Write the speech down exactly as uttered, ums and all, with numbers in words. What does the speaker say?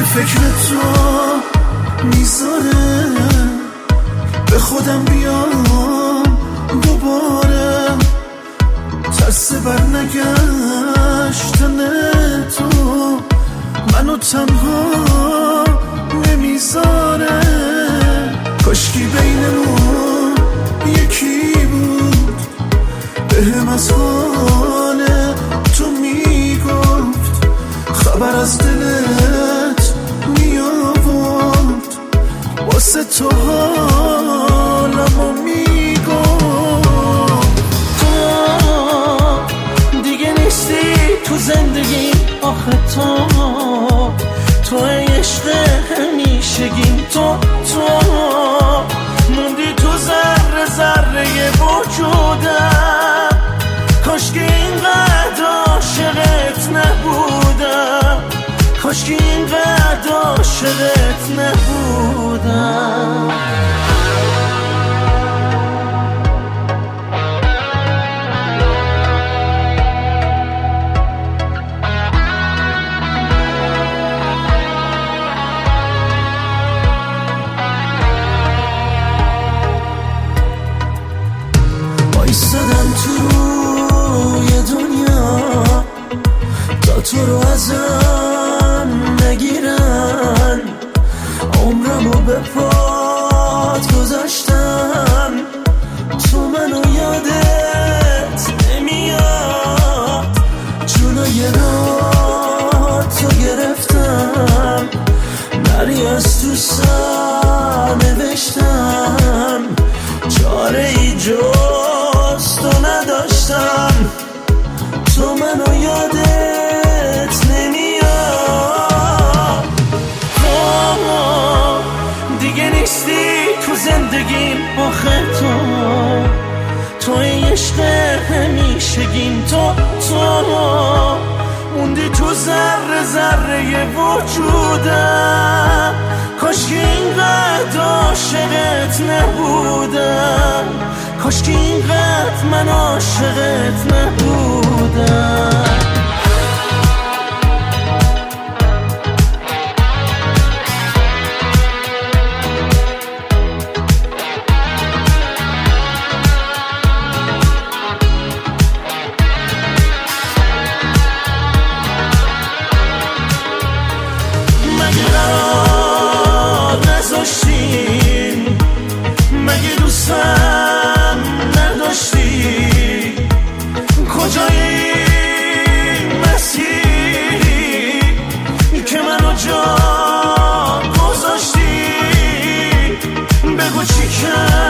فکر تو میذاره به خودم بیام دوباره، ترس بر نگشتن تو منو تنها نمیذاره. کاشکی بینمون یکی بود بهم از حال تو میگفت، خبر از دلت میآورد، واسه تو حالمو میگفت. تو دیگه نیستی تو زندگی، آخه تو تو عشق همیشگیم، تو تو موندی تو ذره ذره وجودم. کاشکی اینقدر عاشقت نبودم، کاشکی اینقدر عاشقت نبودم. ایستادم تو روی دنیا تا تو رو ازم نگیرن، عمرمو به پات گذاشتم، تو منو یادت نمیاد، جلوی راه تو گرفتم، نری از تو سر نوشتم، چاره ای جز تو نداشتم، تو منو یادت نمیاد. آه دیگه نیستی تو زندگیم، آخه تو تو عشق همیشگیم، تو تو موندی تو ذره ذره وجودم. کاشکی اینقدر عاشقت نبودم، کاشکی اینقدر من عاشقت نبودم. مگه قرار نذاشتیم، مگه دوستم نداشتی، کجایی مسیری که منو جا گذاشتی، بگو چی کرد